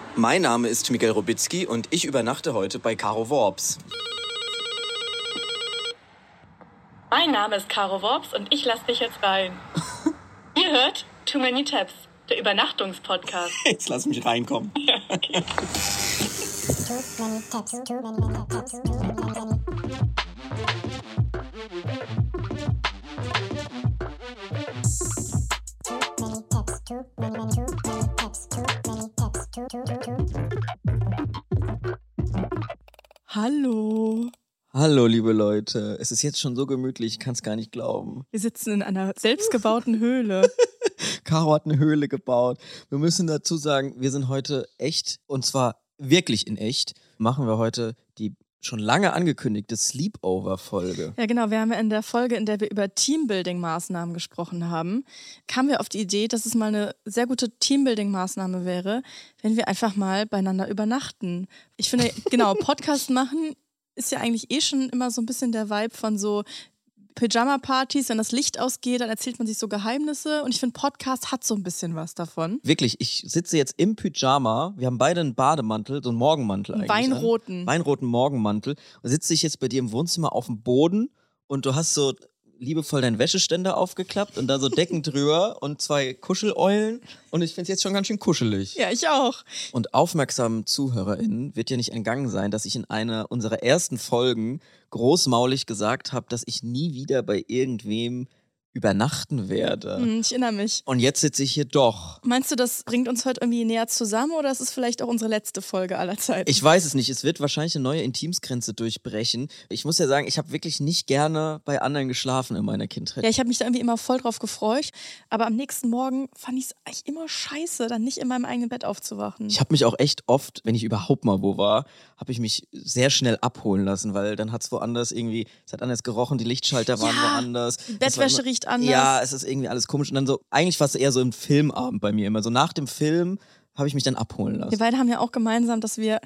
Mein Name ist Miguel Robitzky und ich übernachte heute bei Caro Worps. Mein Name ist Caro Worps und ich lasse dich jetzt rein. Ihr hört Too Many Tabs, der Übernachtungspodcast. Jetzt lass mich reinkommen. Ja, okay. Too many tabs, too many tabs, too many. Hallo. Hallo, liebe Leute. Es ist jetzt schon so gemütlich, ich kann es gar nicht glauben. Wir sitzen in einer selbstgebauten Höhle. Caro hat eine Höhle gebaut. Wir müssen dazu sagen, wir sind heute echt, und zwar wirklich in echt, machen wir heute die schon lange angekündigte Sleepover-Folge. Ja, genau. Wir haben ja in der Folge, in der wir über Teambuilding-Maßnahmen gesprochen haben, kamen wir auf die Idee, dass es mal eine sehr gute Teambuilding-Maßnahme wäre, wenn wir einfach mal beieinander übernachten. Ich finde, genau, Podcast machen ist ja eigentlich eh schon immer so ein bisschen der Vibe von so Pyjama-Partys, wenn das Licht ausgeht, dann erzählt man sich so Geheimnisse und ich finde, Podcast hat so ein bisschen was davon. Wirklich, ich sitze jetzt im Pyjama, wir haben beide einen Bademantel, so einen Morgenmantel eigentlich. Weinroten Morgenmantel. Und sitze ich jetzt bei dir im Wohnzimmer auf dem Boden und du hast so liebevoll deinen Wäscheständer aufgeklappt und da so Decken drüber und 2 Kuscheleulen und ich finde es jetzt schon ganz schön kuschelig. Ja, ich auch. Und aufmerksamen ZuhörerInnen wird ja nicht entgangen sein, dass ich in einer unserer ersten Folgen großmaulig gesagt habe, dass ich nie wieder bei irgendwem übernachten werde. Ich erinnere mich. Und jetzt sitze ich hier doch. Meinst du, das bringt uns heute irgendwie näher zusammen oder ist es vielleicht auch unsere letzte Folge aller Zeiten? Ich weiß es nicht. Es wird wahrscheinlich eine neue Intimsgrenze durchbrechen. Ich muss ja sagen, ich habe wirklich nicht gerne bei anderen geschlafen in meiner Kindheit. Ja, ich habe mich da irgendwie immer voll drauf gefreut. Aber am nächsten Morgen fand ich es eigentlich immer scheiße, dann nicht in meinem eigenen Bett aufzuwachen. Ich habe mich auch echt oft, wenn ich überhaupt mal wo war, habe ich mich sehr schnell abholen lassen, weil dann hat es woanders irgendwie, es hat anders gerochen, die Lichtschalter waren woanders. Die Bettwäsche riecht anders. Ja, es ist irgendwie alles komisch. Und dann so, eigentlich war es eher so ein Filmabend bei mir immer. So nach dem Film habe ich mich dann abholen lassen. Wir beide haben ja auch gemeinsam, dass wir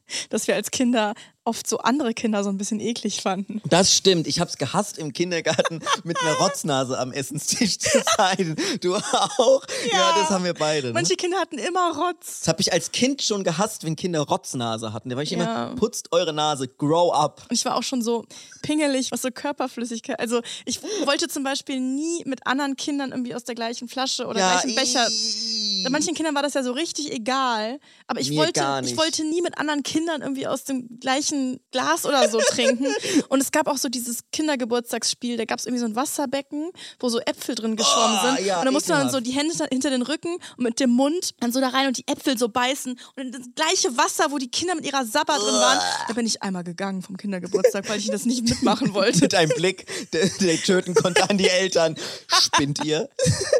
als Kinder oft so andere Kinder so ein bisschen eklig fanden. Das stimmt. Ich hab's gehasst, im Kindergarten mit einer Rotznase am Essenstisch zu sein. Du auch? Ja, das haben wir beide. Ne? Manche Kinder hatten immer Rotz. Das habe ich als Kind schon gehasst, wenn Kinder Rotznase hatten. Da war ich immer, putzt eure Nase, grow up. Ich war auch schon so pingelig, was so Körperflüssigkeit. Also ich wollte zum Beispiel nie mit anderen Kindern irgendwie aus der gleichen Flasche oder gleichen Becher. Bei manchen Kindern war das ja so richtig egal. Aber ich wollte nie mit anderen Kindern irgendwie aus dem gleichen Glas oder so trinken. Und es gab auch so dieses Kindergeburtstagsspiel, da gab es irgendwie so ein Wasserbecken, wo so Äpfel drin geschwommen sind. Ja, und da musste man so die Hände hinter den Rücken und mit dem Mund dann so da rein und die Äpfel so beißen. Und das gleiche Wasser, wo die Kinder mit ihrer Sabber drin waren, da bin ich einmal gegangen vom Kindergeburtstag, weil ich das nicht mitmachen wollte. Mit einem Blick, der töten konnte an die Eltern. Spinnt ihr?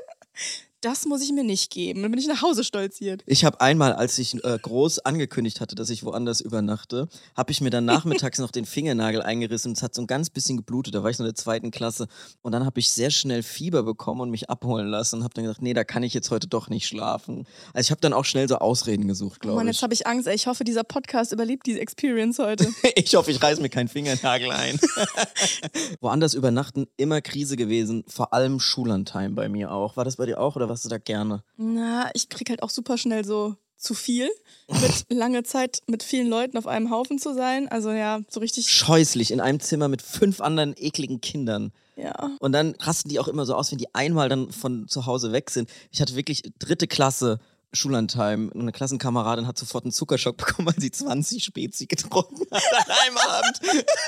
Das muss ich mir nicht geben. Dann bin ich nach Hause stolziert. Ich habe einmal, als ich groß angekündigt hatte, dass ich woanders übernachte, habe ich mir dann nachmittags noch den Fingernagel eingerissen und es hat so ein ganz bisschen geblutet. Da war ich noch in der 2. Klasse. Und dann habe ich sehr schnell Fieber bekommen und mich abholen lassen und habe dann gesagt, nee, da kann ich jetzt heute doch nicht schlafen. Also ich habe dann auch schnell so Ausreden gesucht, glaube ich. Mann, jetzt habe ich Angst. Ey, ich hoffe, dieser Podcast überlebt diese Experience heute. Ich hoffe, ich reiß mir keinen Fingernagel ein. Woanders übernachten, immer Krise gewesen. Vor allem Schullandheim bei mir auch. War das bei dir auch oder warst du da gerne? Na, ich krieg halt auch super schnell so zu viel, mit lange Zeit mit vielen Leuten auf einem Haufen zu sein. Also ja, so richtig... Scheußlich, in einem Zimmer mit 5 anderen ekligen Kindern. Ja. Und dann rasten die auch immer so aus, wenn die einmal dann von zu Hause weg sind. Ich hatte wirklich 3. Klasse Schullandheim und eine Klassenkameradin hat sofort einen Zuckerschock bekommen, weil sie 20 Spezi getrunken hat an einem Abend.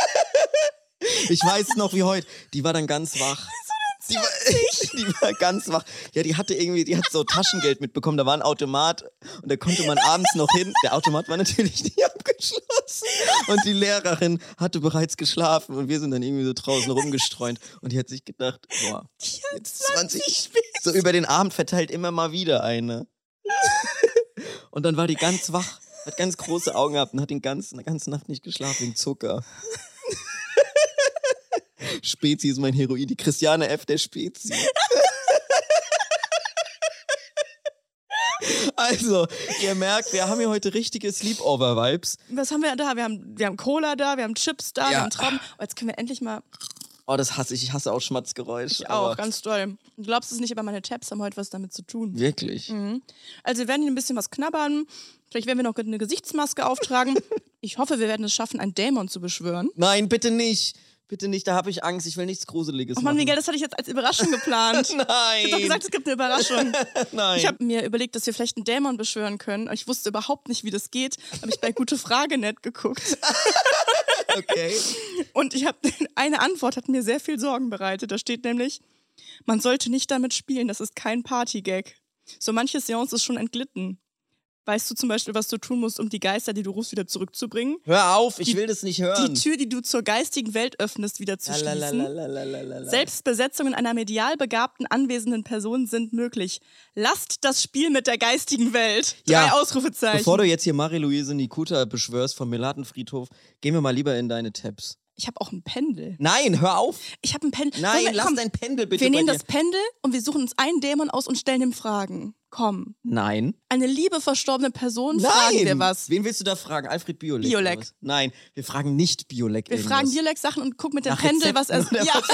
Ich weiß noch wie heute, die war dann ganz wach. Die war ganz wach. Ja, die hat so Taschengeld mitbekommen, da war ein Automat und da konnte man abends noch hin. Der Automat war natürlich nicht abgeschlossen und die Lehrerin hatte bereits geschlafen und wir sind dann irgendwie so draußen rumgestreunt und die hat sich gedacht, boah, jetzt 20 so über den Abend verteilt immer mal wieder eine. Und dann war die ganz wach, hat ganz große Augen gehabt und hat eine ganze Nacht nicht geschlafen wegen Zucker. Spezi ist mein Heroin, die Christiane F. der Spezi. Also, ihr merkt, wir haben hier heute richtige Sleepover-Vibes. Was haben wir da? Wir haben Cola da, wir haben Chips da, wir haben Trauben. Oh, jetzt können wir endlich mal Oh, das hasse ich. Ich hasse auch Schmatzgeräusche. Ich auch, aber ganz doll. Du glaubst es nicht, aber meine Tabs haben heute was damit zu tun. wirklich. Also wir werden hier ein bisschen was knabbern. Vielleicht werden wir noch eine Gesichtsmaske auftragen. Ich hoffe, wir werden es schaffen, einen Dämon zu beschwören. Nein, bitte nicht. Bitte nicht, da habe ich Angst. Ich will nichts Gruseliges Oh Mann, machen. Miguel, das hatte ich jetzt als Überraschung geplant. Nein. Ich hab doch gesagt, es gibt eine Überraschung. Nein. Ich habe mir überlegt, dass wir vielleicht einen Dämon beschwören können. Ich wusste überhaupt nicht, wie das geht. Habe ich bei Gute Frage net geguckt. Okay. Und ich habe eine Antwort hat mir sehr viel Sorgen bereitet. Da steht nämlich, man sollte nicht damit spielen, das ist kein Partygag. So manche Seance ist schon entglitten. Weißt du zum Beispiel, was du tun musst, um die Geister, die du rufst, wieder zurückzubringen? Hör auf, ich will das nicht hören. Die Tür, die du zur geistigen Welt öffnest, wieder zu schließen. Lalalalalalala. Selbst Besetzungen einer medial begabten anwesenden Person sind möglich. Lasst das Spiel mit der geistigen Welt. 3 Ja, Ausrufezeichen. Bevor du jetzt hier Marie-Louise Nikuta beschwörst vom Melatenfriedhof, gehen wir mal lieber in deine Tabs. Ich habe auch ein Pendel. Nein, hör auf. Ich habe ein Pendel. Nein, Komm, lass dein Pendel bitte Wir nehmen bei das dir. Pendel und wir suchen uns einen Dämon aus und stellen ihm Fragen. Komm. Nein. Eine liebe verstorbene Person, fragen Nein. wir was. Wen willst du da fragen? Alfred Biolek? Biolek. oder was? Nein, wir fragen nicht Biolek. Wir irgendwas. fragen Biolek-Sachen und gucken mit dem Nach Pendel, was er... Rezepten oder Ja,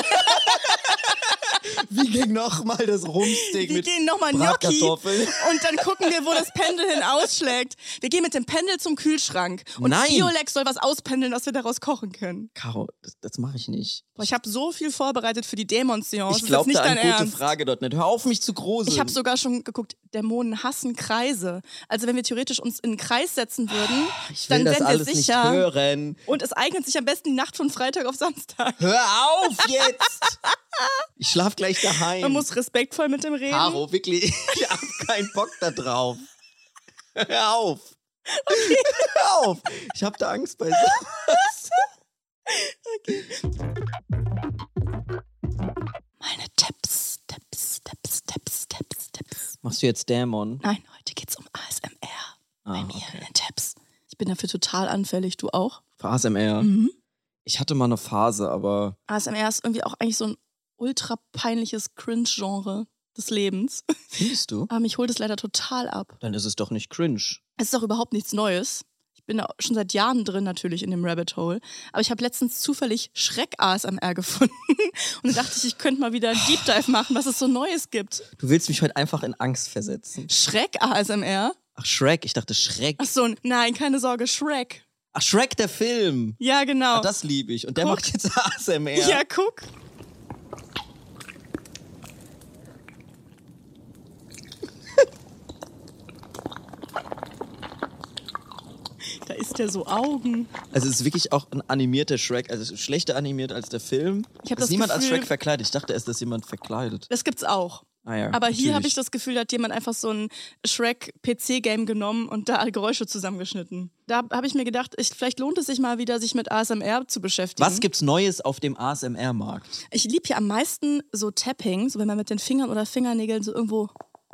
Wie ging nochmal das Rumsteak wir mit gehen nochmal Gnocchi Bratkartoffeln? und dann gucken wir, wo das Pendel hin ausschlägt. Wir gehen mit dem Pendel zum Kühlschrank und Nein. Biolek soll was auspendeln, was wir daraus kochen können. Caro, das mache ich nicht. Boah, ich habe so viel vorbereitet für die Dämon-Seance. Ich Das ist glaube nicht da dein an gute Ernst. Frage dort nicht. Hör auf, mich zu gruseln. Ich habe sogar schon geguckt, Dämonen hassen Kreise. Also wenn wir theoretisch uns in einen Kreis setzen würden, ich will dann das wären wir alles sicher. nicht hören. Und es eignet sich am besten die Nacht von Freitag auf Samstag. Hör auf jetzt! Ich schlaf gleich daheim. Man muss respektvoll mit dem reden. Caro, wirklich, ich hab keinen Bock da drauf. Hör auf. Okay. Hör auf. Ich hab da Angst bei sowas. Meine Tipps. Machst du jetzt Dämon? Nein, heute geht's um ASMR. Bei mir okay. in den Tipps. Ich bin dafür total anfällig, du auch? Für ASMR? Mhm. Ich hatte mal eine Phase, aber ASMR ist irgendwie auch eigentlich so ein ultra peinliches Cringe-Genre des Lebens. findest du? Aber mich holt es leider total ab. Dann ist es doch nicht cringe. Es ist auch überhaupt nichts Neues. Ich bin da schon seit Jahren drin natürlich in dem Rabbit Hole. Aber ich habe letztens zufällig Schreck-ASMR gefunden. Und da dachte ich könnte mal wieder einen Deep Dive machen, was es so Neues gibt. Du willst mich heute einfach in Angst versetzen. Schreck-ASMR? Ach, Shrek. Ich dachte Schreck. Ach so, nein, keine Sorge, Shrek. Ach, Shrek, der Film. Ja, genau. Ah, das liebe ich. Und der Guck. macht jetzt ASMR. Ja, guck. Da isst er so Augen. Also es ist wirklich auch ein animierter Shrek, also schlechter animiert als der Film. Ich hab ist das niemand als Gefühl- Shrek verkleidet. Ich dachte erst, dass jemand verkleidet. Das gibt's auch. Ah ja, Aber hier habe natürlich. ich das Gefühl, da hat jemand einfach so ein Shrek-PC-Game genommen und da alle Geräusche zusammengeschnitten. Da habe ich mir gedacht, vielleicht lohnt es sich mal wieder, sich mit ASMR zu beschäftigen. Was gibt's Neues auf dem ASMR-Markt? Ich liebe ja am meisten so Tapping, so wenn man mit den Fingern oder Fingernägeln so irgendwo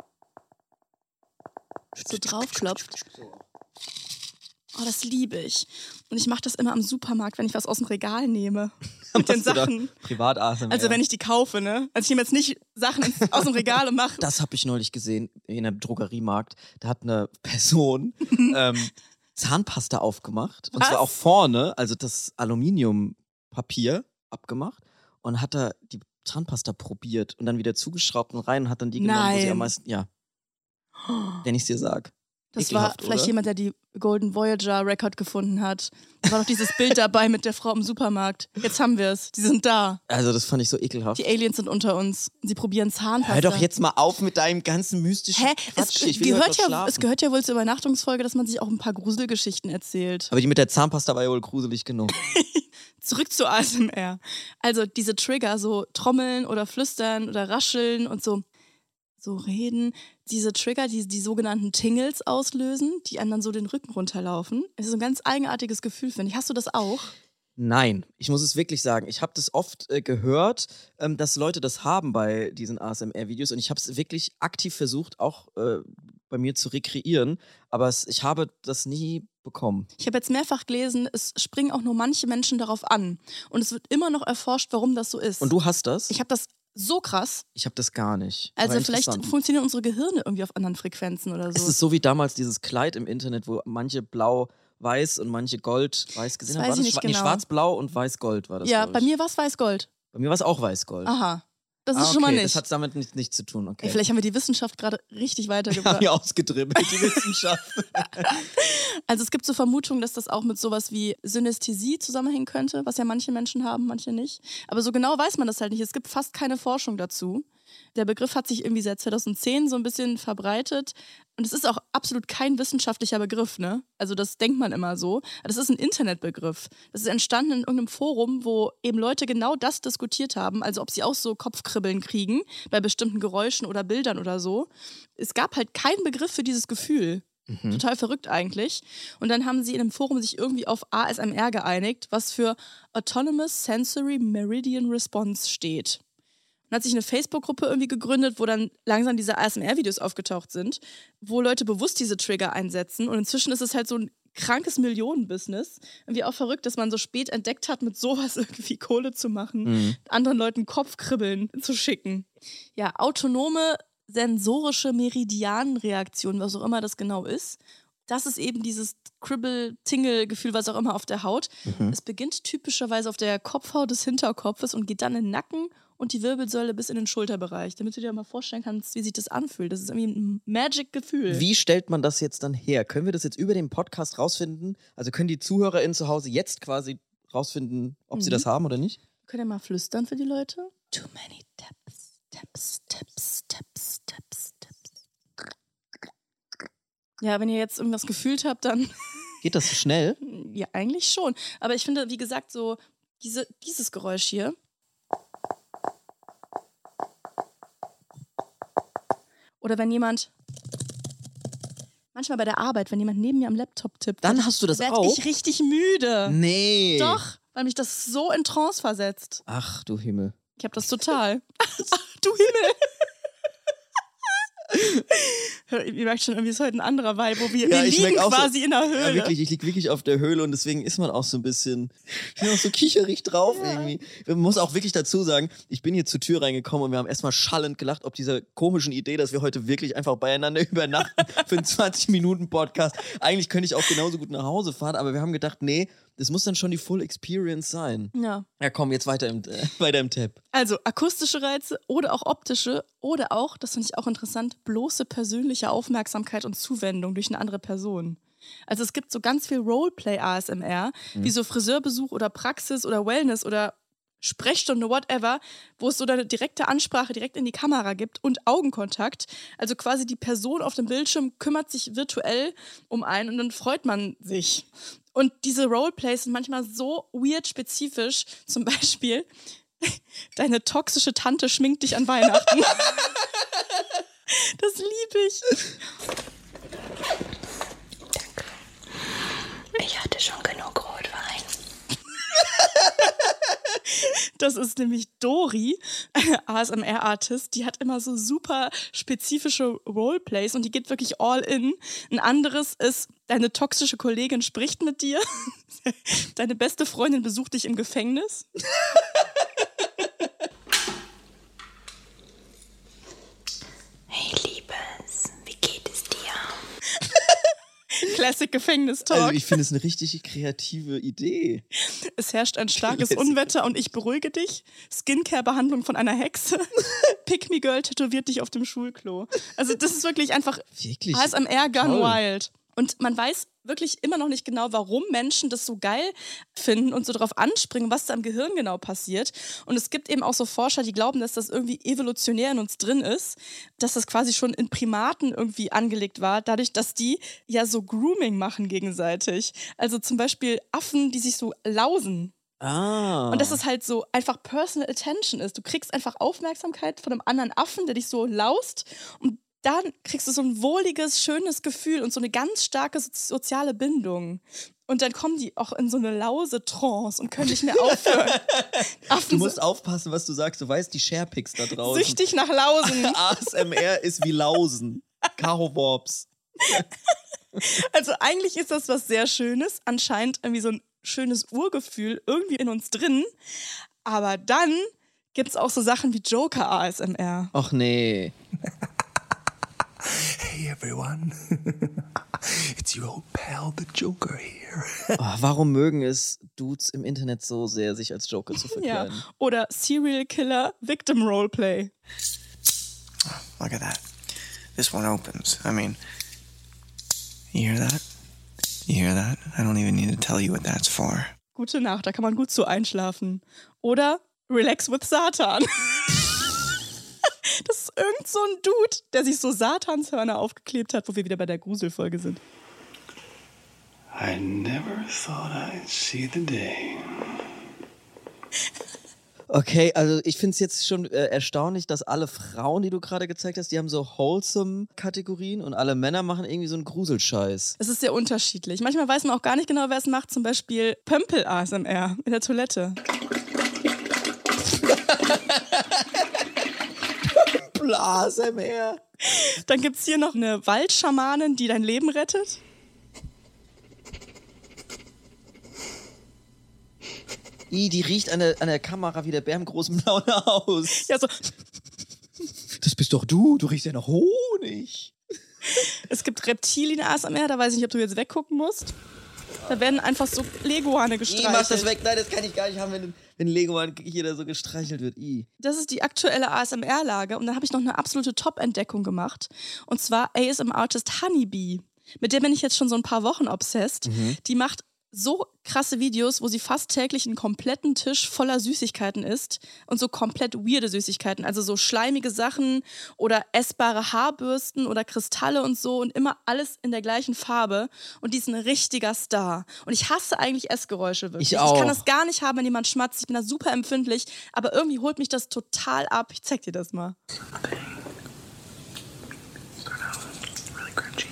so draufklopft. Oh, das liebe ich. Und ich mache das immer am Supermarkt, wenn ich was aus dem Regal nehme. Mit den Machst du da Sachen. Privat-ASMR. Also wenn ich die kaufe, ne? Also ich nehme jetzt nicht Sachen aus dem Regal und mache. Das habe ich neulich gesehen in einem Drogeriemarkt. Da hat eine Person Zahnpasta aufgemacht. Und Was? zwar auch vorne, also das Aluminiumpapier abgemacht. Und hat da die Zahnpasta probiert und dann wieder zugeschraubt und rein und hat dann die genommen, wo sie Nein. am meisten, ja. Wenn ich dir sag. Das war Ekelhaft, vielleicht oder? jemand, der die Golden Voyager Record gefunden hat. Da war doch dieses Bild dabei mit der Frau im Supermarkt. Jetzt haben wir es. Die sind da. Also das fand ich so ekelhaft. Die Aliens sind unter uns. Sie probieren Zahnpasta. Hör doch jetzt mal auf mit deinem ganzen mystischen Hä? Quatsch. Ich will heute noch schlafen. Es gehört ja wohl zur Übernachtungsfolge, dass man sich auch ein paar Gruselgeschichten erzählt. Aber die mit der Zahnpasta war ja wohl gruselig genug. Zurück zu ASMR. Also diese Trigger, so Trommeln oder Flüstern oder Rascheln und so reden. Diese Trigger, die sogenannten Tingles auslösen, die einem dann so den Rücken runterlaufen. Es ist so ein ganz eigenartiges Gefühl, finde ich. Hast du das auch? Nein, ich muss es wirklich sagen. Ich habe das oft gehört, dass Leute das haben bei diesen ASMR-Videos und ich habe es wirklich aktiv versucht, auch bei mir zu rekreieren, aber ich habe das nie bekommen. Ich habe jetzt mehrfach gelesen, es springen auch nur manche Menschen darauf an. Und es wird immer noch erforscht, warum das so ist. Und du hast das? Ich habe das so krass. Ich habe das gar nicht. Also Aber vielleicht interessant. funktionieren unsere Gehirne irgendwie auf anderen Frequenzen oder so. Ist es so wie damals dieses Kleid im Internet, wo manche blau-weiß und manche gold-weiß gesehen Das haben? weiß War ich nicht Nee, genau. schwarz-blau und weiß-gold war das. Ja, glaub bei ich. mir war es weiß-gold. Bei mir war es auch Weißgold. Aha. Das ist schon mal nicht. Das hat damit nichts zu tun, okay. Ey, vielleicht haben wir die Wissenschaft gerade richtig Wir weitergebracht. haben ja ausgedribbelt, die Wissenschaft. Also es gibt so Vermutungen, dass das auch mit sowas wie Synästhesie zusammenhängen könnte, was ja manche Menschen haben, manche nicht. Aber so genau weiß man das halt nicht. Es gibt fast keine Forschung dazu. Der Begriff hat sich irgendwie seit 2010 so ein bisschen verbreitet. Und es ist auch absolut kein wissenschaftlicher Begriff, ne? Also das denkt man immer so. Das ist ein Internetbegriff. Das ist entstanden in irgendeinem Forum, wo eben Leute genau das diskutiert haben. Also ob sie auch so Kopfkribbeln kriegen bei bestimmten Geräuschen oder Bildern oder so. Es gab halt keinen Begriff für dieses Gefühl. Total verrückt eigentlich. Und dann haben sie in einem Forum sich irgendwie auf ASMR geeinigt, was für Autonomous Sensory Meridian Response steht. Dann hat sich eine Facebook-Gruppe irgendwie gegründet, wo dann langsam diese ASMR-Videos aufgetaucht sind, wo Leute bewusst diese Trigger einsetzen. Und inzwischen ist es halt so ein krankes Millionenbusiness. Irgendwie auch verrückt, dass man so spät entdeckt hat, mit sowas irgendwie Kohle zu machen, anderen Leuten Kopfkribbeln zu schicken. Ja, autonome sensorische Meridianreaktion, was auch immer das genau ist. Das ist eben dieses Kribbel-Tingle-Gefühl, was auch immer auf der Haut. Es beginnt typischerweise auf der Kopfhaut des Hinterkopfes und geht dann in den Nacken und die Wirbelsäule bis in den Schulterbereich, damit du dir mal vorstellen kannst, wie sich das anfühlt. Das ist irgendwie ein Magic-Gefühl. Wie stellt man das jetzt dann her? Können wir das jetzt über den Podcast rausfinden? Also können die ZuhörerInnen zu Hause jetzt quasi rausfinden, ob sie das haben oder nicht? Könnt ihr mal flüstern für die Leute? Too many taps, taps, taps, taps, taps, taps. Ja, wenn ihr jetzt irgendwas gefühlt habt, dann... Geht das so schnell? Ja, eigentlich schon. Aber ich finde, wie gesagt, so dieses Geräusch hier. Oder wenn jemand... Manchmal bei der Arbeit, wenn jemand neben mir am Laptop tippt. Dann hast du das werd auch? ich richtig müde. Nee. Doch, weil mich das so in Trance versetzt. Ach du Himmel. Ich hab das total. Ach, du Himmel. Ihr merkt schon, irgendwie ist heute ein anderer Vibe, wo wir liegen quasi in der Höhle. Ja, wirklich, ich liege wirklich auf der Höhle und deswegen ist man auch so ein bisschen, ich bin auch so kicherig drauf irgendwie. Man muss auch wirklich dazu sagen, ich bin hier zur Tür reingekommen und wir haben erstmal schallend gelacht, ob dieser komischen Idee, dass wir heute wirklich einfach beieinander übernachten für einen 20-Minuten-Podcast. Eigentlich könnte ich auch genauso gut nach Hause fahren, aber wir haben gedacht, nee, das muss dann schon die Full Experience sein. Ja. Ja, komm, jetzt weiter im Tab. Also akustische Reize oder auch optische oder auch, das finde ich auch interessant, bloße persönliche Aufmerksamkeit und Zuwendung durch eine andere Person. Also es gibt so ganz viel Roleplay-ASMR, wie so Friseurbesuch oder Praxis oder Wellness oder Sprechstunde, whatever, wo es so eine direkte Ansprache direkt in die Kamera gibt und Augenkontakt. Also quasi die Person auf dem Bildschirm kümmert sich virtuell um einen und dann freut man sich. Und diese Roleplays sind manchmal so weird spezifisch. Zum Beispiel, deine toxische Tante schminkt dich an Weihnachten. Das liebe ich. Ich hatte schon genug Rotwein. Das ist nämlich Dori, eine ASMR-Artist, die hat immer so super spezifische Roleplays und die geht wirklich all in. Ein anderes ist, deine toxische Kollegin spricht mit dir, deine beste Freundin besucht dich im Gefängnis. Hey Liebes, wie geht es dir? Classic Gefängnistalk. Also ich finde es eine richtig kreative Idee. Es herrscht ein starkes Unwetter und ich beruhige dich. Skincare-Behandlung von einer Hexe. Pick-me-Girl tätowiert dich auf dem Schulklo. Also das ist wirklich einfach Wirklich? ASMR gone Toll. wild. Und man weiß wirklich immer noch nicht genau, warum Menschen das so geil finden und so darauf anspringen, was da im Gehirn genau passiert. Und es gibt eben auch so Forscher, die glauben, dass das irgendwie evolutionär in uns drin ist, dass das quasi schon in Primaten irgendwie angelegt war, dadurch, dass die ja so Grooming machen gegenseitig. Also zum Beispiel Affen, die sich so lausen. Ah. Und dass es halt so einfach Personal Attention ist. Du kriegst einfach Aufmerksamkeit von einem anderen Affen, der dich so laust und dann kriegst du so ein wohliges, schönes Gefühl und so eine ganz starke soziale Bindung. Und dann kommen die auch in so eine Lause-Trance und können nicht mehr aufhören. Du musst aufpassen, was du sagst. Du weißt, die Sharepics da draußen. Süchtig nach Lausen. ASMR ist wie Lausen. Caro Worps. Also eigentlich ist das was sehr Schönes. Anscheinend irgendwie so ein schönes Urgefühl irgendwie in uns drin. Aber dann gibt es auch so Sachen wie Joker-ASMR. Ach nee. Hey everyone, it's It's your old pal, the Joker here. Oh, warum mögen es Dudes im Internet so sehr, sich als Joker zu verkleiden? Ja. Oder Serial Killer Victim Roleplay. Look at that. This one opens. I mean, you hear that? You hear that? I don't even need to tell you what that's for. Gute Nacht, da kann man gut so einschlafen. Oder Relax with Satan. Das ist irgend so ein Dude, der sich so Satanshörner aufgeklebt hat, wo wir wieder bei der Gruselfolge sind. I never thought I'd see the day. Okay, also ich finde es jetzt schon erstaunlich, dass alle Frauen, die du gerade gezeigt hast, die haben so Wholesome-Kategorien und alle Männer machen irgendwie so einen Gruselscheiß. Es ist sehr unterschiedlich. Manchmal weiß man auch gar nicht genau, wer es macht. Zum Beispiel Pömpel-ASMR in der Toilette. ASMR. Dann gibt es hier noch eine Waldschamanin, die dein Leben rettet. Die riecht an der Kamera wie der Bär im großen blauen Haus. Ja, so. Das bist doch du riechst ja nach Honig. Es gibt Reptilien-ASMR, da weiß ich nicht, ob du jetzt weggucken musst. Da werden einfach so Leguane gestreichelt. Mach das weg. Nein, das kann ich gar nicht haben, wenn Leguan hier da so gestreichelt wird. Das ist die aktuelle ASMR-Lage. Und dann habe ich noch eine absolute Top-Entdeckung gemacht. Und zwar ASMR-Artist Honeybee. Mit der bin ich jetzt schon so ein paar Wochen obsessed. Die macht so krasse Videos, wo sie fast täglich einen kompletten Tisch voller Süßigkeiten isst und so komplett weirde Süßigkeiten, also so schleimige Sachen oder essbare Haarbürsten oder Kristalle und so und immer alles in der gleichen Farbe und die ist ein richtiger Star. Und ich hasse eigentlich Essgeräusche wirklich. Ich auch. Ich kann das gar nicht haben, wenn jemand schmatzt, ich bin da super empfindlich, aber irgendwie holt mich das total ab. Ich zeig dir das mal. Start out really crunchy.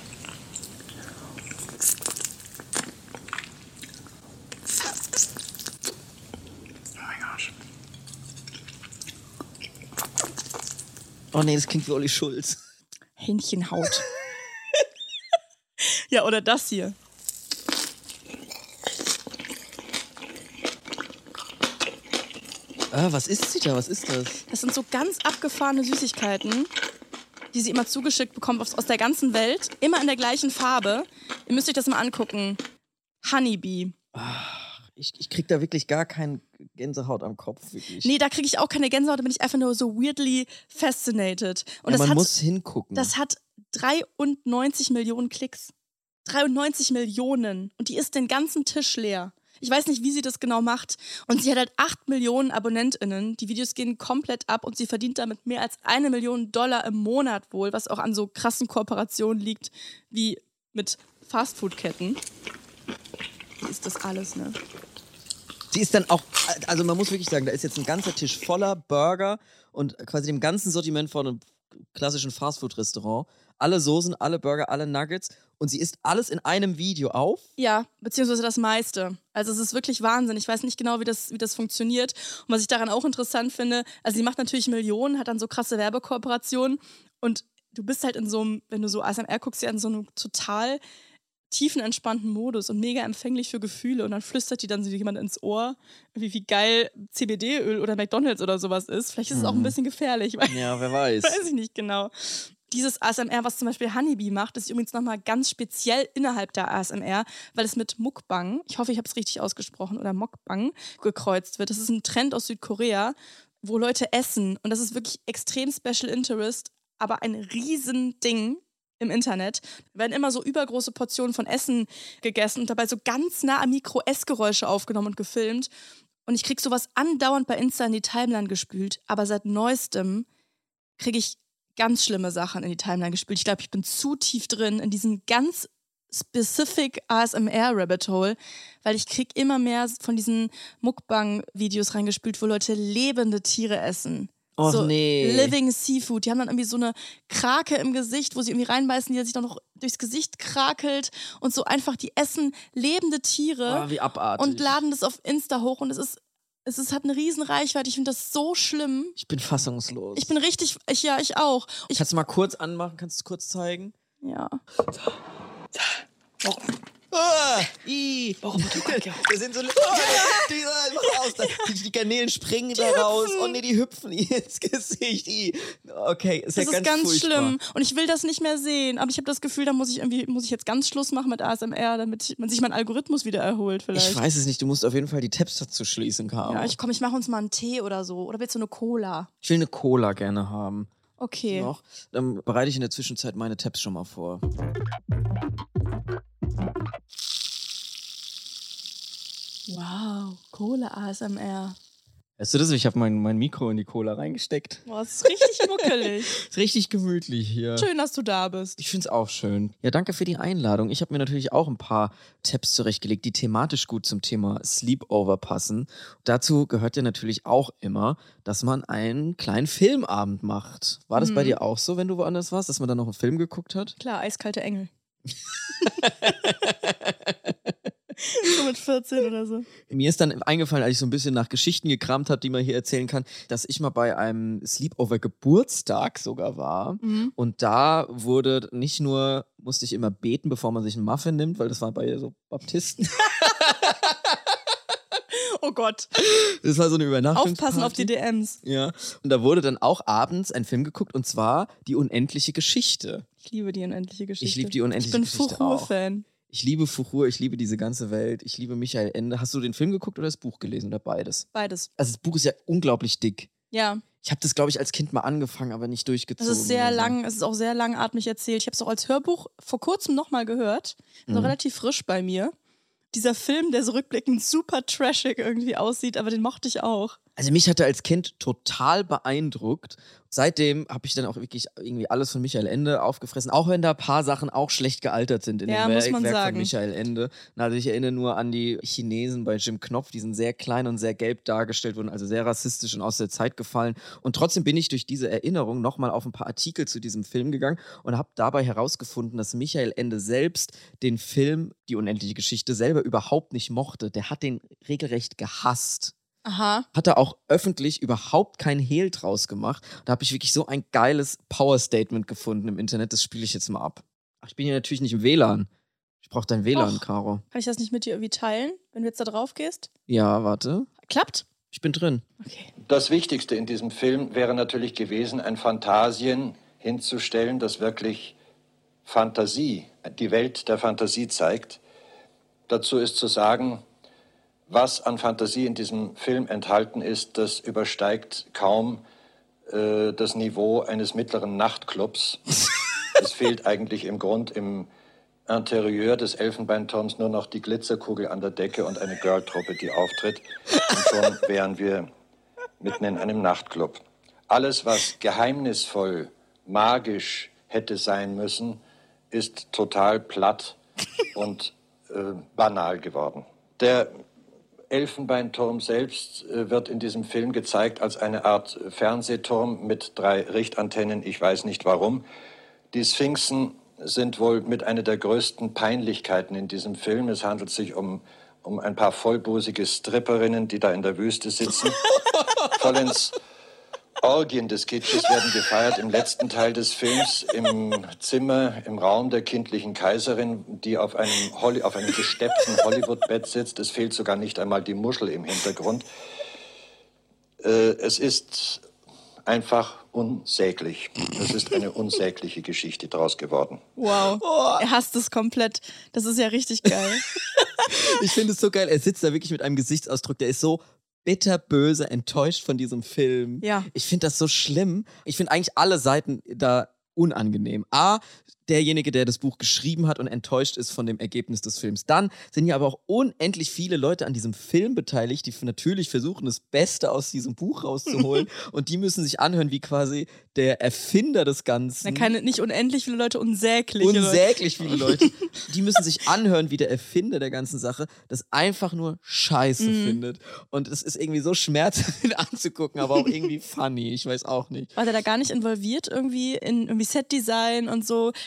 Oh nee, das klingt wie Olli Schulz. Hähnchenhaut. Ja, oder das hier. Was isst sie da? Was ist das? Das sind so ganz abgefahrene Süßigkeiten, die sie immer zugeschickt bekommt aus der ganzen Welt. Immer in der gleichen Farbe. Ihr müsst euch das mal angucken. Honeybee. Ich krieg da wirklich gar keine Gänsehaut am Kopf, wirklich. Nee, da kriege ich auch keine Gänsehaut, da bin ich einfach nur so weirdly fascinated. Und ja, das man muss hingucken. Das hat 93 Millionen Klicks. 93 Millionen. Und die ist den ganzen Tisch leer. Ich weiß nicht, wie sie das genau macht. Und sie hat halt 8 Millionen AbonnentInnen. Die Videos gehen komplett ab und sie verdient damit mehr als $1 Million im Monat wohl, was auch an so krassen Kooperationen liegt, wie mit Fastfood-Ketten. Wie ist das alles, ne? Sie ist dann auch, also man muss wirklich sagen, da ist jetzt ein ganzer Tisch voller Burger und quasi dem ganzen Sortiment von einem klassischen Fastfood-Restaurant. Alle Soßen, alle Burger, alle Nuggets und sie isst alles in einem Video auf. Ja, beziehungsweise das meiste. Also es ist wirklich Wahnsinn. Ich weiß nicht genau, wie das funktioniert. Und was ich daran auch interessant finde, also sie macht natürlich Millionen, hat dann so krasse Werbekooperationen und du bist halt in so einem, wenn du so ASMR guckst, ja in so einem total tiefenentspannten Modus und mega empfänglich für Gefühle und dann flüstert die dann so jemand ins Ohr, wie geil CBD-Öl oder McDonald's oder sowas ist. Vielleicht ist es auch ein bisschen gefährlich. Ja, wer weiß. Weiß ich nicht genau. Dieses ASMR, was zum Beispiel Honeybee macht, ist übrigens nochmal ganz speziell innerhalb der ASMR, weil es mit Mukbang, ich hoffe, ich habe es richtig ausgesprochen, oder Mukbang gekreuzt wird. Das ist ein Trend aus Südkorea, wo Leute essen und das ist wirklich extrem Special Interest, aber ein Riesending im Internet. Da werden immer so übergroße Portionen von Essen gegessen und dabei so ganz nah am Mikro Essgeräusche aufgenommen und gefilmt. Und ich krieg sowas andauernd bei Insta in die Timeline gespült. Aber seit Neuestem kriege ich ganz schlimme Sachen in die Timeline gespült. Ich glaube, ich bin zu tief drin in diesem ganz specific ASMR-Rabbit Hole, weil ich krieg immer mehr von diesen Mukbang-Videos reingespült, wo Leute lebende Tiere essen. Och so nee. Living Seafood. Die haben dann irgendwie so eine Krake im Gesicht, wo sie irgendwie reinbeißen, die sich dann noch durchs Gesicht krakelt und so einfach, die essen lebende Tiere Wie abartig. und laden das auf Insta hoch und es hat eine riesen Reichweite. Ich finde das so schlimm. Ich bin fassungslos. Ich bin richtig, ich auch. Kannst du mal kurz anmachen? Kannst du es kurz zeigen? Ja. die. Oh Gott, ja. Das sind so mach aus, die Garnelen springen da raus. Oh nee, die hüpfen ihr ins Gesicht. Okay, ist Das ja ist ganz furchtbar. schlimm. Und ich will das nicht mehr sehen. Aber ich habe das Gefühl, da muss ich jetzt ganz Schluss machen mit ASMR, damit man sich mein Algorithmus wieder erholt vielleicht. Ich weiß es nicht, du musst auf jeden Fall die Tabs dazu schließen, Caro. Ja, ich mache uns mal einen Tee oder so. Oder willst du eine Cola? Ich will eine Cola gerne haben. Okay. Noch. Dann bereite ich in der Zwischenzeit meine Tabs schon mal vor. Wow, Cola ASMR. Weißt du das? Ich habe mein Mikro in die Cola reingesteckt. Boah, das ist richtig muckelig. Ist richtig gemütlich hier. Schön, dass du da bist. Ich finde es auch schön. Ja, danke für die Einladung. Ich habe mir natürlich auch ein paar Tabs zurechtgelegt, die thematisch gut zum Thema Sleepover passen. Dazu gehört ja natürlich auch immer, dass man einen kleinen Filmabend macht. War das bei dir auch so, wenn du woanders warst, dass man dann noch einen Film geguckt hat? Klar, eiskalte Engel. So mit 14 oder so. Mir ist dann eingefallen, als ich so ein bisschen nach Geschichten gekramt habe, die man hier erzählen kann, dass ich mal bei einem Sleepover-Geburtstag sogar war. Und da musste ich immer beten, bevor man sich einen Muffin nimmt, weil das war bei so Baptisten. Oh Gott. Das war so eine Übernachtungsparty. Aufpassen auf die DMs. Ja. Und da wurde dann auch abends ein Film geguckt, und zwar Die unendliche Geschichte. Ich liebe die unendliche Geschichte. Ich liebe die unendliche Geschichte Ich bin Fuchur-Fan. Ich liebe Fuchur, ich liebe diese ganze Welt, ich liebe Michael Ende. Hast du den Film geguckt oder das Buch gelesen oder beides? Beides. Also das Buch ist ja unglaublich dick. Ja. Ich habe das, glaube ich, als Kind mal angefangen, aber nicht durchgezogen. Es ist sehr oder so. lang, es ist auch sehr langatmig erzählt. Ich habe es auch als Hörbuch vor kurzem nochmal gehört. So relativ frisch bei mir. Dieser Film, der so rückblickend super trashig irgendwie aussieht, aber den mochte ich auch. Also mich hat er als Kind total beeindruckt. Seitdem habe ich dann auch wirklich irgendwie alles von Michael Ende aufgefressen, auch wenn da ein paar Sachen auch schlecht gealtert sind in Ja, dem muss man Werk von sagen. Michael Ende. Also ich erinnere nur an die Chinesen bei Jim Knopf, die sind sehr klein und sehr gelb dargestellt wurden, also sehr rassistisch und aus der Zeit gefallen. Und trotzdem bin ich durch diese Erinnerung nochmal auf ein paar Artikel zu diesem Film gegangen und habe dabei herausgefunden, dass Michael Ende selbst den Film Die unendliche Geschichte selber überhaupt nicht mochte. Der hat den regelrecht gehasst. Aha. Hat er auch öffentlich überhaupt kein Hehl draus gemacht. Da habe ich wirklich so ein geiles Power-Statement gefunden im Internet. Das spiele ich jetzt mal ab. Ach, ich bin hier natürlich nicht im WLAN. Ich brauche dein WLAN, Och. Caro. Kann ich das nicht mit dir irgendwie teilen, wenn du jetzt da drauf gehst? Ja, warte. Klappt? Ich bin drin. Okay. Das Wichtigste in diesem Film wäre natürlich gewesen, ein Phantasien hinzustellen, das wirklich Fantasie, die Welt der Fantasie zeigt. Dazu ist zu sagen, was an Fantasie in diesem Film enthalten ist, das übersteigt kaum das Niveau eines mittleren Nachtclubs. Es fehlt eigentlich im Grund im Interieur des Elfenbeinturms nur noch die Glitzerkugel an der Decke und eine Girltruppe, die auftritt. Und schon wären wir mitten in einem Nachtclub. Alles, was geheimnisvoll, magisch hätte sein müssen, ist total platt und banal geworden. Der Elfenbeinturm selbst wird in diesem Film gezeigt als eine Art Fernsehturm mit 3 Richtantennen, ich weiß nicht warum. Die Sphinxen sind wohl mit einer der größten Peinlichkeiten in diesem Film. Es handelt sich um ein paar vollbusige Stripperinnen, die da in der Wüste sitzen. Vollends Orgien des Kitsches werden gefeiert im letzten Teil des Films im Zimmer, im Raum der kindlichen Kaiserin, die auf einem gesteppten Hollywood-Bett sitzt. Es fehlt sogar nicht einmal die Muschel im Hintergrund. Es ist einfach unsäglich. Es ist eine unsägliche Geschichte daraus geworden. Wow. Er hasst es komplett. Das ist ja richtig geil. Ich finde es so geil. Er sitzt da wirklich mit einem Gesichtsausdruck, der ist so bitterböse enttäuscht von diesem Film. Ja. Ich finde das so schlimm. Ich finde eigentlich alle Seiten da unangenehm. A, derjenige, der das Buch geschrieben hat und enttäuscht ist von dem Ergebnis des Films. Dann sind ja aber auch unendlich viele Leute an diesem Film beteiligt, die natürlich versuchen, das Beste aus diesem Buch rauszuholen. Und die müssen sich anhören, wie quasi der Erfinder des Ganzen. Nicht unendlich viele Leute, unsäglich. Unsäglich viele Leute. Die müssen sich anhören, wie der Erfinder der ganzen Sache das einfach nur scheiße findet. Und es ist irgendwie so schmerzhaft anzugucken, aber auch irgendwie funny. Ich weiß auch nicht. War der da gar nicht involviert irgendwie in irgendwie Setdesign und so?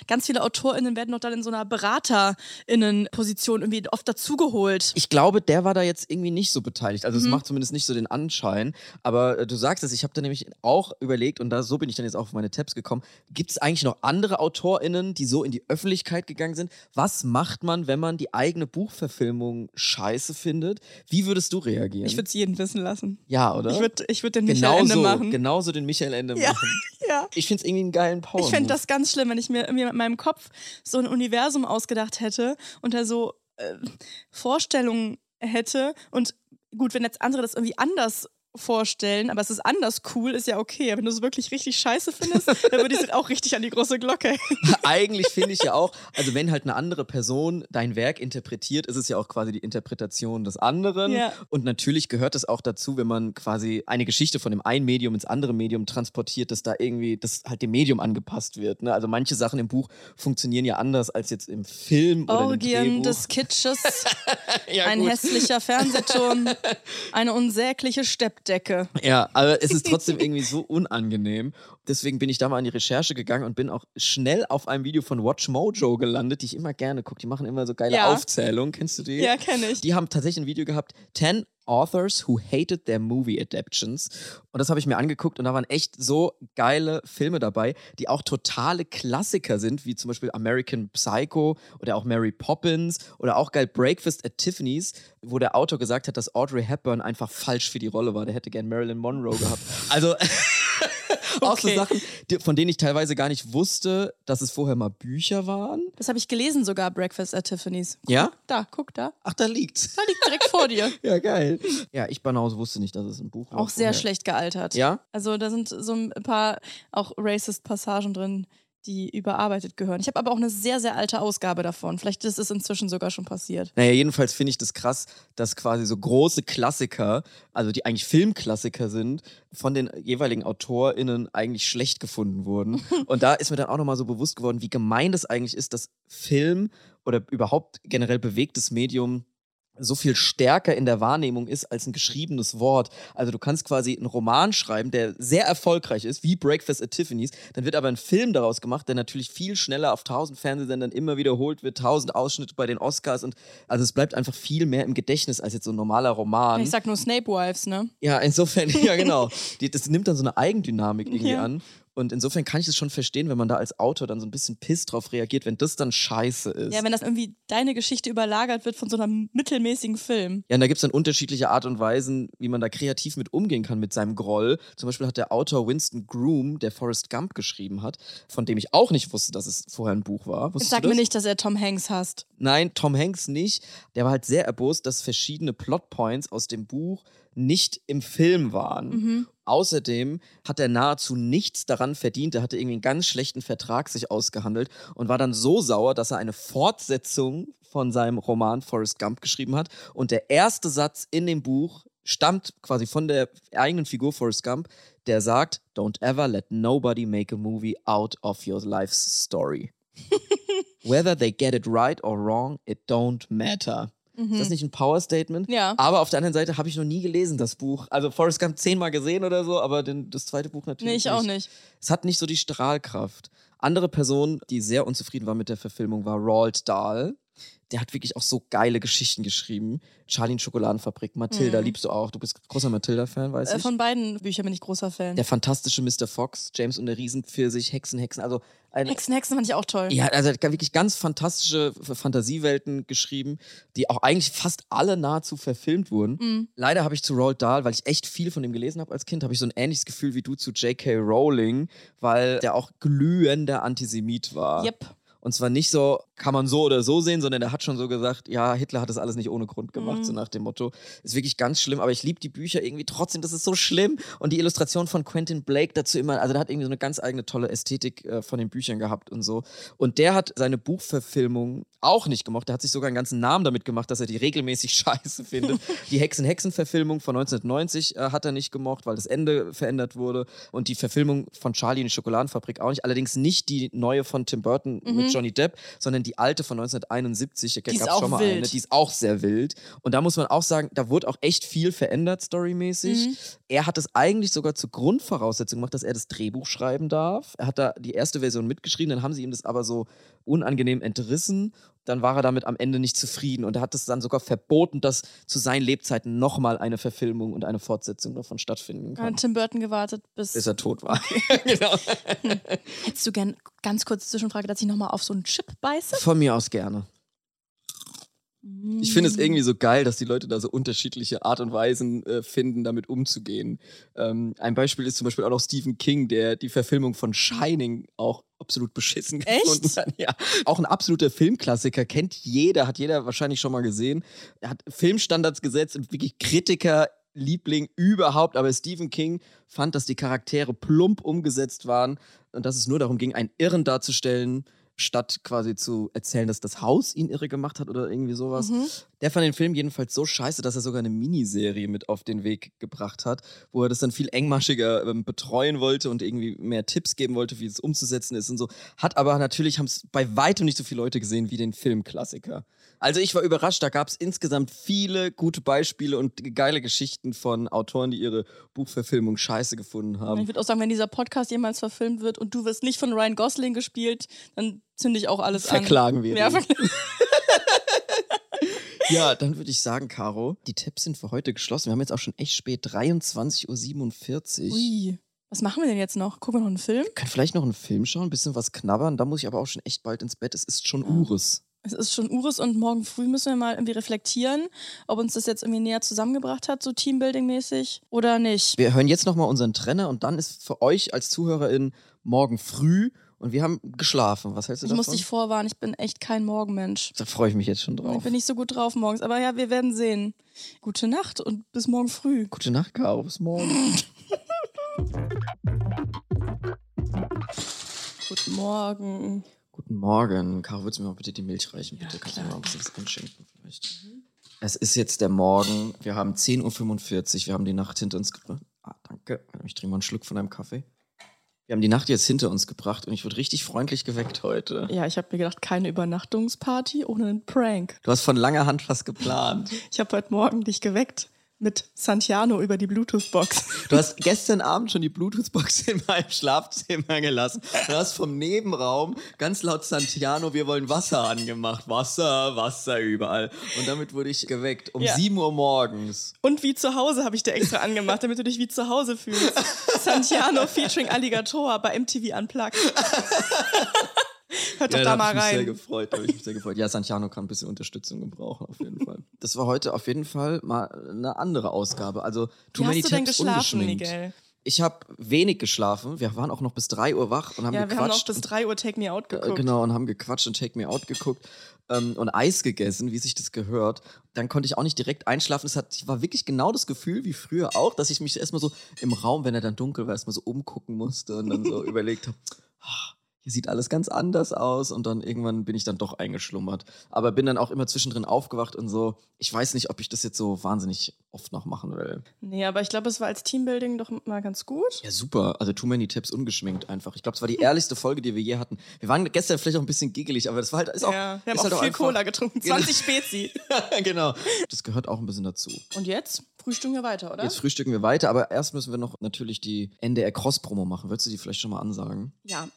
ganz viele AutorInnen werden doch dann in so einer BeraterInnen-Position irgendwie oft dazugeholt. Ich glaube, der war da jetzt irgendwie nicht so beteiligt. Also es macht zumindest nicht so den Anschein. Aber du sagst es, ich habe da nämlich auch überlegt und so bin ich dann jetzt auch auf meine Tabs gekommen. Gibt es eigentlich noch andere AutorInnen, die so in die Öffentlichkeit gegangen sind? Was macht man, wenn man die eigene Buchverfilmung scheiße findet? Wie würdest du reagieren? Ich würde es jeden wissen lassen. Ja, oder? Ich würd den Michael Ende machen. Genauso den Michael Ende Ja, machen. ja. Ich finde es irgendwie einen geilen Power. Ich fände das ganz schlimm, wenn ich mir irgendwie mit meinem Kopf so ein Universum ausgedacht hätte und da so Vorstellungen hätte. Und gut, wenn jetzt andere das irgendwie anders vorstellen, aber es ist anders cool, ist ja okay. Aber wenn du es wirklich richtig scheiße findest, dann würde ich es auch richtig an die große Glocke hängen. Eigentlich finde ich ja auch, also wenn halt eine andere Person dein Werk interpretiert, ist es ja auch quasi die Interpretation des anderen. Ja. Und natürlich gehört es auch dazu, wenn man quasi eine Geschichte von dem einen Medium ins andere Medium transportiert, dass da irgendwie das halt dem Medium angepasst wird. Ne? Also manche Sachen im Buch funktionieren ja anders als jetzt im Film oder im Orgien Drehbuch. des Kitsches, Ja, ein gut. hässlicher Fernsehturm, eine unsägliche Steppdecke. Ja, aber es ist trotzdem irgendwie so unangenehm. Deswegen bin ich da mal an die Recherche gegangen und bin auch schnell auf einem Video von Watch Mojo gelandet, die ich immer gerne gucke. Die machen immer so geile Ja. Aufzählungen. Kennst du die? Ja, kenne ich. Die haben tatsächlich ein Video gehabt, 10 Authors who hated their movie adaptions. Und das habe ich mir angeguckt und da waren echt so geile Filme dabei, die auch totale Klassiker sind, wie zum Beispiel American Psycho oder auch Mary Poppins oder auch geil Breakfast at Tiffany's, wo der Autor gesagt hat, dass Audrey Hepburn einfach falsch für die Rolle war. Der hätte gern Marilyn Monroe gehabt. Also auch so Okay. Sachen, von denen ich teilweise gar nicht wusste, dass es vorher mal Bücher waren. Das habe ich gelesen sogar, Breakfast at Tiffany's. Ja? Guck da. Ach, da liegt's. Da liegt direkt vor dir. Ja, geil. Ja, ich Banause wusste nicht, dass es ein Buch war. Auch sehr vorher. schlecht gealtert. Ja? Also da sind so ein paar auch racist Passagen drin, die überarbeitet gehören. Ich habe aber auch eine sehr, sehr alte Ausgabe davon. Vielleicht ist es inzwischen sogar schon passiert. Naja, jedenfalls finde ich das krass, dass quasi so große Klassiker, also die eigentlich Filmklassiker sind, von den jeweiligen AutorInnen eigentlich schlecht gefunden wurden. Und da ist mir dann auch nochmal so bewusst geworden, wie gemein das eigentlich ist, dass Film oder überhaupt generell bewegtes Medium so viel stärker in der Wahrnehmung ist als ein geschriebenes Wort. Also du kannst quasi einen Roman schreiben, der sehr erfolgreich ist, wie Breakfast at Tiffany's, dann wird aber ein Film daraus gemacht, der natürlich viel schneller auf 1000 Fernsehsendern immer wiederholt wird, 1000 Ausschnitte bei den Oscars und also es bleibt einfach viel mehr im Gedächtnis als jetzt so ein normaler Roman. Ich sag nur Snape Wives, ne? Ja, insofern, ja genau. Das nimmt dann so eine Eigendynamik irgendwie Ja. an. Und insofern kann ich es schon verstehen, wenn man da als Autor dann so ein bisschen piss drauf reagiert, wenn das dann scheiße ist. Ja, wenn das irgendwie deine Geschichte überlagert wird von so einem mittelmäßigen Film. Ja, und da gibt es dann unterschiedliche Art und Weisen, wie man da kreativ mit umgehen kann mit seinem Groll. Zum Beispiel hat der Autor Winston Groom, der Forrest Gump geschrieben hat, von dem ich auch nicht wusste, dass es vorher ein Buch war. Jetzt Wusstest sag du mir das? nicht, dass er Tom Hanks hasst. Nein, Tom Hanks nicht. Der war halt sehr erbost, dass verschiedene Plotpoints aus dem Buch nicht im Film waren. Außerdem hat er nahezu nichts daran verdient. Er hatte irgendwie einen ganz schlechten Vertrag sich ausgehandelt und war dann so sauer, dass er eine Fortsetzung von seinem Roman Forrest Gump geschrieben hat. Und der erste Satz in dem Buch stammt quasi von der eigenen Figur Forrest Gump, der sagt, "Don't ever let nobody make a movie out of your life's story." Whether they get it right or wrong, it don't matter. Ist das nicht ein Power-Statement? Ja. Aber auf der anderen Seite habe ich noch nie gelesen, das Buch. Also Forrest Gump 10-mal gesehen oder so, aber das zweite Buch natürlich Nee, ich auch nicht. Es hat nicht so die Strahlkraft. Andere Person, die sehr unzufrieden war mit der Verfilmung, war Roald Dahl. Der hat wirklich auch so geile Geschichten geschrieben. Charlie und Schokoladenfabrik, Matilda liebst du auch. Du bist großer Matilda-Fan, weiß ich. Von beiden Büchern bin ich großer Fan. Der fantastische Mr. Fox, James und der Riesenpfirsich, Hexen. Also eine, Hexen fand ich auch toll. ja, also er hat wirklich ganz fantastische Fantasiewelten geschrieben, die auch eigentlich fast alle nahezu verfilmt wurden. Leider habe ich zu Roald Dahl, weil ich echt viel von ihm gelesen habe als Kind, habe ich so ein ähnliches Gefühl wie du zu J.K. Rowling, weil der auch glühender Antisemit war. Yep. Und zwar nicht so, kann man so oder so sehen, sondern der hat schon so gesagt, ja, Hitler hat das alles nicht ohne Grund gemacht, so nach dem Motto. Ist wirklich ganz schlimm, aber ich liebe die Bücher irgendwie trotzdem, das ist so schlimm. Und die Illustration von Quentin Blake dazu immer, also der hat irgendwie so eine ganz eigene tolle Ästhetik von den Büchern gehabt und so. Und der hat seine Buchverfilmung auch nicht gemocht. Der hat sich sogar einen ganzen Namen damit gemacht, dass er die regelmäßig scheiße findet. Die Hexen-Verfilmung von 1990 hat er nicht gemocht, weil das Ende verändert wurde. Und die Verfilmung von Charlie und die Schokoladenfabrik auch nicht. Allerdings nicht die neue von Tim Burton mit Johnny Depp, sondern die alte von 1971. Da Die ist gab's auch schon mal wild. eine, die ist auch sehr wild. Und da muss man auch sagen, da wurde auch echt viel verändert, storymäßig. Er hat es eigentlich sogar zur Grundvoraussetzung gemacht, dass er das Drehbuch schreiben darf. Er hat da die erste Version mitgeschrieben, dann haben sie ihm das aber so unangenehm entrissen. Dann war er damit am Ende nicht zufrieden und er hat es dann sogar verboten, dass zu seinen Lebzeiten nochmal eine Verfilmung und eine Fortsetzung davon stattfinden kann. Hat Tim Burton gewartet, bis Bis er tot war. Genau. Hättest du gern, ganz kurz Zwischenfrage, dass ich nochmal auf so einen Chip beiße? Von mir aus gerne. Ich finde es irgendwie so geil, dass die Leute da so unterschiedliche Art und Weisen finden, damit umzugehen. Ein Beispiel ist zum Beispiel auch noch Stephen King, der die Verfilmung von Shining auch absolut beschissen gefunden hat. Ja. Auch ein absoluter Filmklassiker, kennt jeder, hat jeder wahrscheinlich schon mal gesehen. Er hat Filmstandards gesetzt und wirklich Kritiker-Liebling überhaupt, aber Stephen King fand, dass die Charaktere plump umgesetzt waren und dass es nur darum ging, einen Irren darzustellen, statt quasi zu erzählen, dass das Haus ihn irre gemacht hat oder irgendwie sowas. Der fand den Film jedenfalls so scheiße, dass er sogar eine Miniserie mit auf den Weg gebracht hat, wo er das dann viel engmaschiger betreuen wollte und irgendwie mehr Tipps geben wollte, wie es umzusetzen ist und so. Hat aber natürlich, haben es bei weitem nicht so viele Leute gesehen wie den Filmklassiker. Also ich war überrascht, da gab es insgesamt viele gute Beispiele und geile Geschichten von Autoren, die ihre Buchverfilmung scheiße gefunden haben. Ich würde auch sagen, wenn dieser Podcast jemals verfilmt wird und du wirst nicht von Ryan Gosling gespielt, dann zünde ich auch alles an. Verklagen wir Ja, ihn. Ja, dann würde ich sagen, Caro, die Tabs sind für heute geschlossen. Wir haben jetzt auch schon echt spät, 23:47 Uhr. Ui. Was machen wir denn jetzt noch? Gucken wir noch einen Film? Wir können vielleicht noch einen Film schauen, ein bisschen was knabbern. Da muss ich aber auch schon echt bald ins Bett. Es ist schon Ures. Es ist schon Ures und morgen früh müssen wir mal irgendwie reflektieren, ob uns das jetzt irgendwie näher zusammengebracht hat, so Teambuilding-mäßig oder nicht. Wir hören jetzt nochmal unseren Trenner und dann ist für euch als ZuhörerInnen morgen früh und wir haben geschlafen. Was hältst du Ich davon? muss dich vorwarnen, ich bin echt kein Morgenmensch. Da freue ich mich jetzt schon drauf. Ich bin nicht so gut drauf morgens, aber ja, wir werden sehen. Gute Nacht und bis morgen früh. Gute Nacht, Caro. Bis morgen. Guten Morgen. Guten Morgen. Caro, würdest du mir mal bitte die Milch reichen? Bitte Ja, kannst du klar. mir mal ein bisschen was einschenken vielleicht. Es ist jetzt der Morgen. Wir haben 10:45 Uhr. Wir haben die Nacht hinter uns gebracht. Ah, danke. Ich trinke mal einen Schluck von deinem Kaffee. Wir haben die Nacht jetzt hinter uns gebracht und ich wurde richtig freundlich geweckt heute. Ja, ich habe mir gedacht, keine Übernachtungsparty ohne einen Prank. Du hast von langer Hand was geplant. Ich habe heute Morgen dich geweckt mit Santiano über die Bluetooth-Box. Du hast gestern Abend schon die Bluetooth-Box in meinem Schlafzimmer gelassen. Du hast vom Nebenraum ganz laut Santiano, wir wollen Wasser angemacht. Wasser, Wasser überall. Und damit wurde ich geweckt um 7 Uhr morgens. Und wie zu Hause habe ich dir extra angemacht, damit du dich wie zu Hause fühlst. Santiano featuring Alligator bei MTV Unplugged. Hört doch da mal Da habe rein. ich mich sehr gefreut. Ja, Santiano kann ein bisschen Unterstützung gebrauchen, auf jeden Fall. Das war heute auf jeden Fall mal eine andere Ausgabe. Also, Too Wie Many hast du denn Tabs geschlafen, ungeschminkt. Miguel? Ich habe wenig geschlafen. Wir waren auch noch bis 3 Uhr wach und haben Ja, wir gequatscht. haben noch bis 3 Uhr Take Me Out geguckt. Genau, und haben gequatscht und Take Me Out geguckt und Eis gegessen, wie sich das gehört. Dann konnte ich auch nicht direkt einschlafen. War wirklich genau das Gefühl wie früher auch, dass ich mich erstmal so im Raum, wenn er dann dunkel war, erstmal so umgucken musste und dann so überlegt habe, hier sieht alles ganz anders aus und dann irgendwann bin ich dann doch eingeschlummert. Aber bin dann auch immer zwischendrin aufgewacht und so, ich weiß nicht, ob ich das jetzt so wahnsinnig oft noch machen will. Nee, aber ich glaube, es war als Teambuilding doch mal ganz gut. Ja, super. Also Too Many Tabs ungeschminkt einfach. Ich glaube, es war die ehrlichste Folge, die wir je hatten. Wir waren gestern vielleicht auch ein bisschen giggelig, aber das war halt, ist auch, Ja, wir haben ist auch halt viel einfach, Cola getrunken. 20 Spezi. Genau. Das gehört auch ein bisschen dazu. Und jetzt frühstücken wir weiter, oder? Jetzt frühstücken wir weiter, aber erst müssen wir noch natürlich die NDR Cross-Promo machen. Würdest du die vielleicht schon mal ansagen? Ja.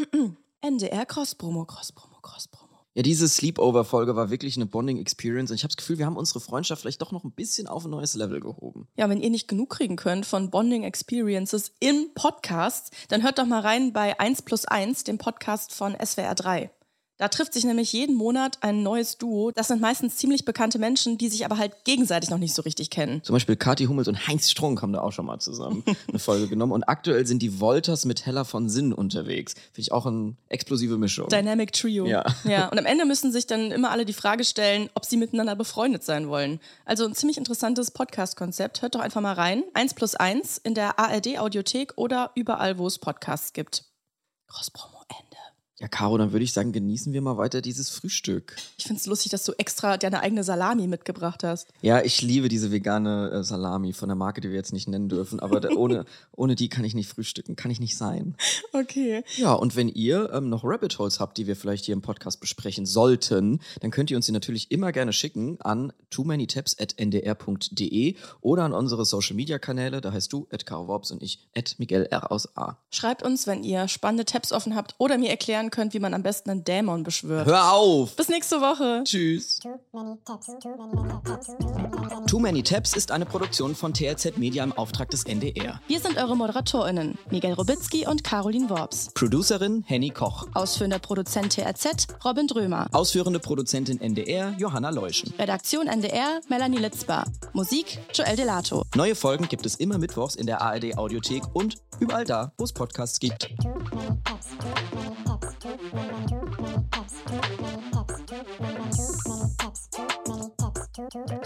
NDR Cross-Promo, Cross-Promo, Cross-Promo. Ja, diese Sleepover-Folge war wirklich eine Bonding-Experience und ich habe das Gefühl, wir haben unsere Freundschaft vielleicht doch noch ein bisschen auf ein neues Level gehoben. Ja, wenn ihr nicht genug kriegen könnt von Bonding Experiences in Podcasts, dann hört doch mal rein bei 1+1, dem Podcast von SWR 3. Da trifft sich nämlich jeden Monat ein neues Duo. Das sind meistens ziemlich bekannte Menschen, die sich aber halt gegenseitig noch nicht so richtig kennen. Zum Beispiel Kathi Hummels und Heinz Strunk haben da auch schon mal zusammen eine Folge genommen. Und aktuell sind die Wolters mit Hella von Sinn unterwegs. Finde ich auch eine explosive Mischung. Dynamic Trio. Ja. Ja. Und am Ende müssen sich dann immer alle die Frage stellen, ob sie miteinander befreundet sein wollen. Also ein ziemlich interessantes Podcast-Konzept. Hört doch einfach mal rein. 1+1 in der ARD-Audiothek oder überall, wo es Podcasts gibt. Cross-Promo Ende. Ja, Caro, dann würde ich sagen, genießen wir mal weiter dieses Frühstück. Ich finde es lustig, dass du extra deine eigene Salami mitgebracht hast. Ja, ich liebe diese vegane Salami von der Marke, die wir jetzt nicht nennen dürfen, aber ohne die kann ich nicht frühstücken, kann ich nicht sein. Okay. Ja, und wenn ihr noch Rabbit Holes habt, die wir vielleicht hier im Podcast besprechen sollten, dann könnt ihr uns die natürlich immer gerne schicken an tooManyTabs@ndr.de oder an unsere Social-Media-Kanäle, da heißt du @CaroWorps und ich @MiguelR. Schreibt uns, wenn ihr spannende Tabs offen habt oder mir erklären könnt, wie man am besten einen Dämon beschwört. Hör auf! Bis nächste Woche. Tschüss! Too many tabs, too many tabs, too many tabs. Too Many Tabs ist eine Produktion von TRZ Media im Auftrag des NDR. Wir sind eure ModeratorInnen, Miguel Robitzky und Caroline Worps. Producerin Henny Koch. Ausführender Produzent TRZ, Robin Drömer. Ausführende Produzentin NDR Johanna Leuschen. Redaktion NDR, Melanie Litzbar. Musik, Joel Delato. Neue Folgen gibt es immer mittwochs in der ARD Audiothek und überall da, wo es Podcasts gibt. Too many tabs, too many tabs, too many tabs, too many tabs, too many tabs, too many tabs, too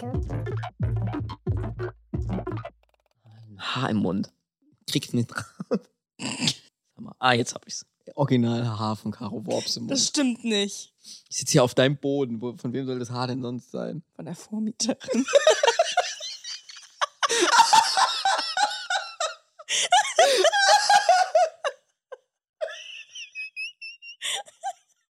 Ein Haar im Mund. Kriegst nicht drauf. Sag mal. Jetzt hab ich's. Original Haar von Caro Worps im Mund. Das stimmt nicht. Ich sitze hier auf deinem Boden. Von wem soll das Haar denn sonst sein? Von der Vormieterin.